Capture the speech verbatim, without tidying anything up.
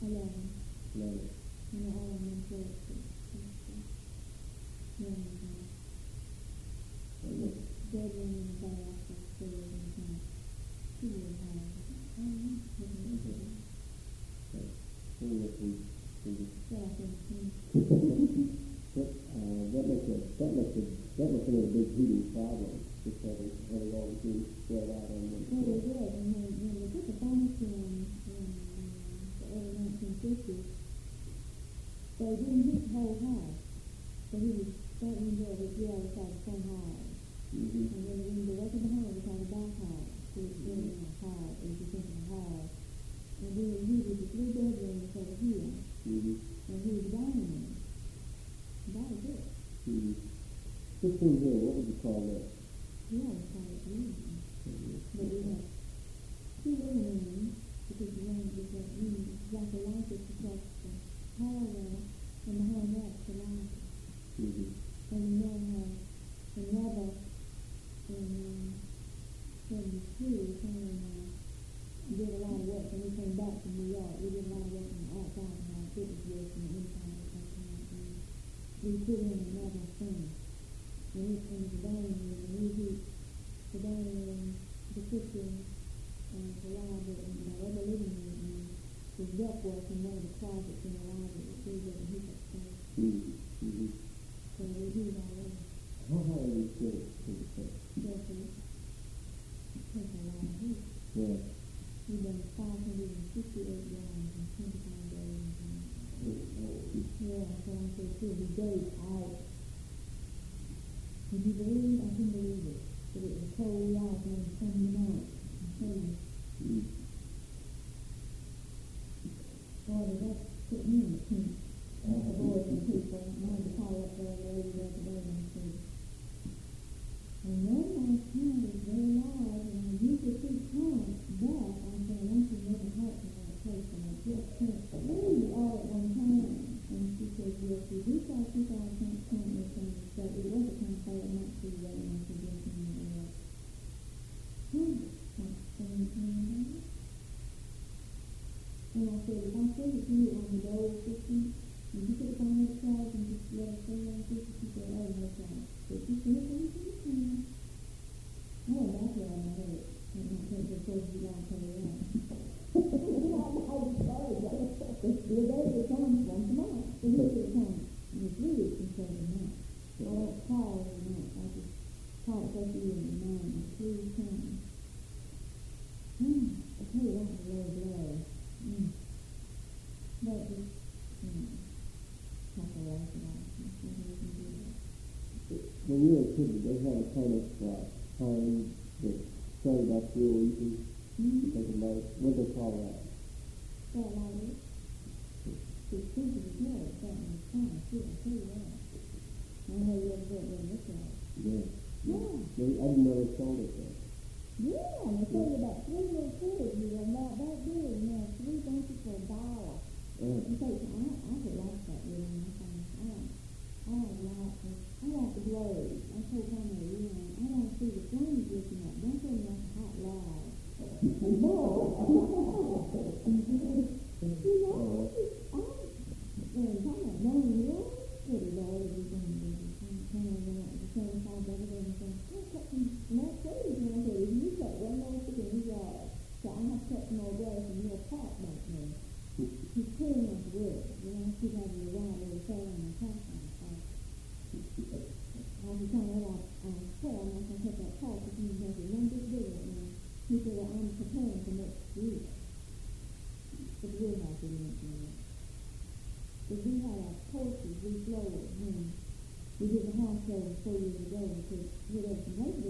eleven. Eleven. And they're all in one place. Yeah. The bedroom and the bath upstairs and the house. Two little houses. I don't know. So we can, we can Yeah, I think so. But, uh, that makes a, that makes a, that makes another big heating problem, just having, having all the heat spread out on one Well, floor. they did, and when, when they put the furniture in, in uh, the early nineteen fifties, they didn't heat the whole house. So he was starting there with the other side of the front hall. Mm-hmm. And then the window right behind was on the back hall. So it's really in the hall, as you think of the hall. And then he was the three bedrooms over here. Mm-hmm. And he was the dining room. That was it. Mm-hmm. This thing here, what would you call that? We always call it the living room. Mm-hmm. But we have two living rooms, because the one is like, you know, like a light that's across the hallway, and behind that's the light. Mm-hmm. And we now have another in um, seventy-two, kind of did a lot of work when we came back from New York. We did a lot of work on the outside of our fitness work and the inside of our and we put in another thing. And we came to the dining room, and we heat the dining room, the kitchen, and the library, and the other living room, and the ductwork in one of the closets in the library. So we did a heat upstairs. Mm-hmm. Mm-hmm. So we heat all over. How high are these things to the top? Therefore, it takes a lot of heat. Yeah. We've done five hundred fifty-eight gallons in twenty-five days. And yeah, so I said, too, the days out. Would you believe? I couldn't believe it. That it was cold out on Sunday night. I'm telling you. Mm-hmm. Boy, that put me in the pink. That's the boys and people. I wanted to call up there lady the other day and say, and then my tent is very large, and I usually keep tent, but I said, I want you to never help me in that place, and I just can't believe all at one time. And she said, yes, we do try to keep our tent tent with things, but it was a kind of fire, not too late, and I said, yes, and it was. Hmm, that's seventeen. And I said, if I send it to you on the low system, and you put it on the side and just let it stay like this, she said, oh, no problem. But she said, okay, you can. I went back there and I heard it. And I said, of course, you got to pay it out. I was sorry, but the day it comes once a month. So usually it comes in the three weeks instead of a month. I don't call every month. I just call it first year in the morning. Please come. Hmm, I tell you, that was a low blow. Mm. But just, you know, have to laugh it off. When you were a kid, did they have a kind of uh, time that started off real easy? Mm-hmm. Think about it. What do they call that? That like it. It's simple as hell. It's something that's fun. Too, I'll tell you that. I know you ever get one look at it. Yeah. Yeah. Maybe, I didn't know they sold it there. Yeah, and they sold about three little kids. You were about that big, and you had three bunches for a dollar. Uh, And so I, I would like that really nice. I like, I like lots of, I like the blaze. I told Connie, you know, I want to see the flames looking up. Don't put them like a hot log. And boy, you know, I, and I'm like, no, you know, pretty low. You're going to be kind of like the same size over there and saying, oh, cut some, and that's crazy. And I said, if you cut one more stick in his yard, so I have to cut some more grass in your park back there. He's pulling up wood. You know, he's having a ride where he's selling the park on the park. I was telling him about, um, hey, I'm not going to take that park if you have one big bigger. And he said, well, I'm preparing for next year. But we'll have to do it. But we had our coaches, we flowed when we did the house show four years ago because we had some late